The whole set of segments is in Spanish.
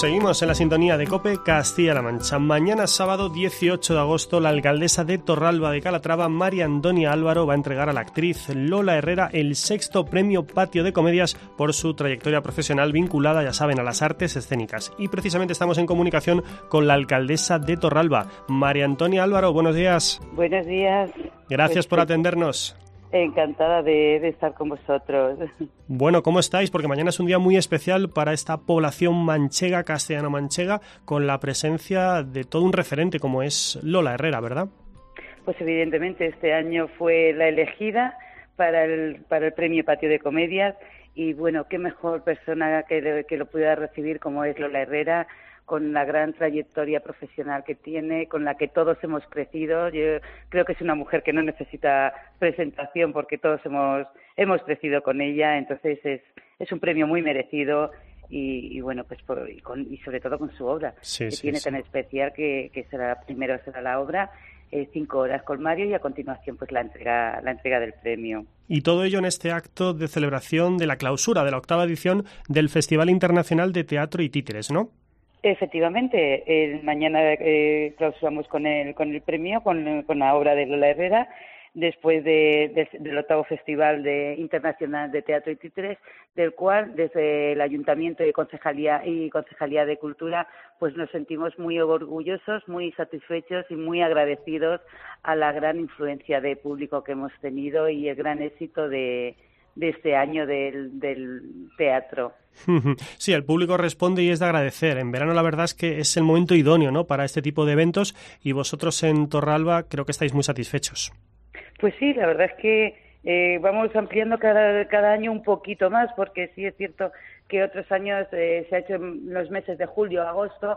Seguimos en la sintonía de COPE Castilla-La Mancha. Mañana sábado 18 de agosto la alcaldesa de Torralba de Calatrava, María Antonia Álvaro, va a entregar a la actriz Lola Herrera el 6º premio Patio de Comedias por su trayectoria profesional vinculada, ya saben, a las artes escénicas. Y precisamente estamos en comunicación con la alcaldesa de Torralba. María Antonia Álvaro, buenos días. Buenos días. Gracias por atendernos. Encantada de estar con vosotros. Bueno, ¿cómo estáis? Porque mañana es un día muy especial para esta población manchega, castellano-manchega, con la presencia de todo un referente como es Lola Herrera, ¿verdad? Pues evidentemente este año fue la elegida para el premio Patio de Comedias y bueno, qué mejor persona que lo pudiera recibir como es Lola Herrera, con la gran trayectoria profesional que tiene, con la que todos hemos crecido. Yo creo que es una mujer que no necesita presentación porque todos hemos crecido con ella, entonces es un premio muy merecido y bueno, pues y sobre todo con su obra, tiene tan especial que primero será la obra, 5 horas con Mario y a continuación pues la entrega del premio. Y todo ello en este acto de celebración de la clausura de la 8ª edición del Festival Internacional de Teatro y Títeres, ¿no? Efectivamente, mañana clausuramos con el premio, con la obra de Lola Herrera, después del 8º Festival Internacional de Teatro y Títeres, del cual desde el Ayuntamiento y Concejalía de Cultura pues nos sentimos muy orgullosos, muy satisfechos y muy agradecidos a la gran influencia de público que hemos tenido y el gran éxito de este año del teatro. Sí, el público responde y es de agradecer. En verano la verdad es que es el momento idóneo, ¿no?, para este tipo de eventos y vosotros en Torralba creo que estáis muy satisfechos. Pues sí, la verdad es que vamos ampliando cada año un poquito más, porque sí es cierto que otros años se ha hecho en los meses de julio, agosto,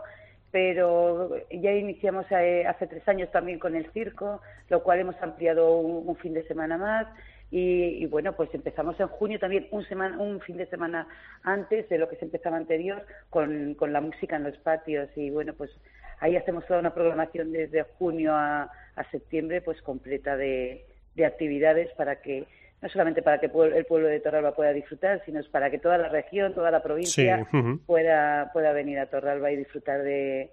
pero ya iniciamos hace 3 años también con el circo, lo cual hemos ampliado un fin de semana más. Y bueno, pues empezamos en junio también un fin de semana antes de lo que se empezaba anterior con la música en los patios y bueno, pues ahí hacemos toda una programación desde junio a septiembre pues completa de actividades para que no solamente para que el pueblo de Torralba pueda disfrutar, sino es para que toda la región, toda la provincia pueda venir a Torralba y disfrutar de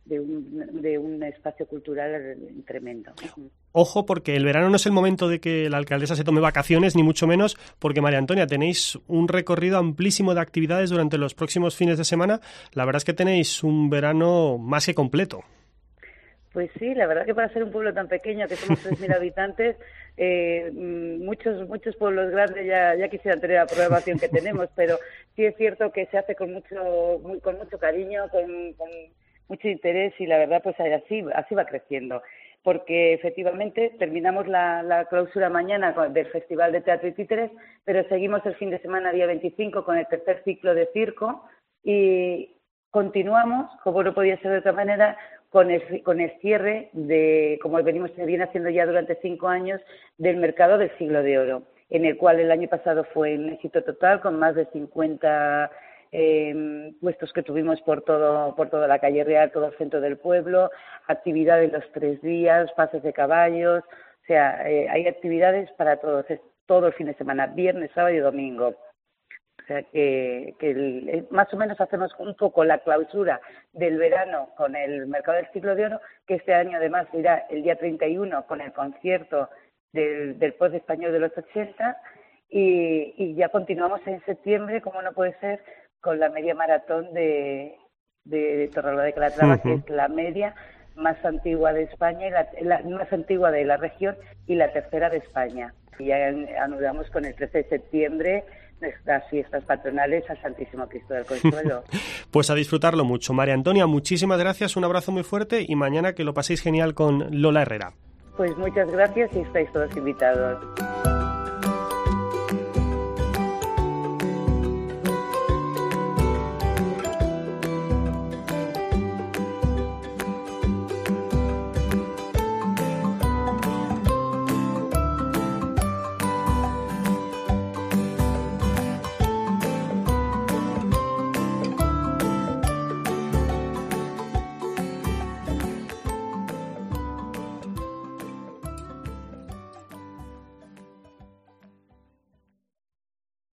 un espacio cultural tremendo. Ojo, porque el verano no es el momento de que la alcaldesa se tome vacaciones, ni mucho menos, porque María Antonia, tenéis un recorrido amplísimo de actividades durante los próximos fines de semana. La verdad es que tenéis un verano más que completo. Pues sí, la verdad que para ser un pueblo tan pequeño, que somos 3.000 habitantes, muchos pueblos grandes ya quisieran tener la programación que tenemos, pero sí es cierto que se hace con mucho cariño, con mucho interés y la verdad pues así va creciendo, porque efectivamente terminamos la clausura mañana del Festival de Teatro y Títeres, pero seguimos el fin de semana día 25 con el 3er ciclo de circo y continuamos, como no podía ser de otra manera, con el cierre de, como viene haciendo ya durante 5 años, del Mercado del Siglo de Oro, en el cual el año pasado fue un éxito total con más de 50 puestos que tuvimos por toda la calle Real, todo el centro del pueblo, actividades los 3 días, pases de caballos, o sea, hay actividades para todos, es todo el fin de semana, viernes, sábado y domingo. O sea que más o menos hacemos un poco la clausura del verano con el Mercado del Siglo de Oro, que este año además irá el día 31 con el concierto del Post Español de los 80 y ya continuamos en septiembre, como no puede ser, con la media maratón de Torralba de Calatrava, que es la media más antigua de España, y la más antigua de la región y la tercera de España. Y ya anudamos con el 13 de septiembre nuestras fiestas patronales al Santísimo Cristo del Consuelo. Pues a disfrutarlo mucho. María Antonia, muchísimas gracias, un abrazo muy fuerte y mañana que lo paséis genial con Lola Herrera. Pues muchas gracias y estáis todos invitados.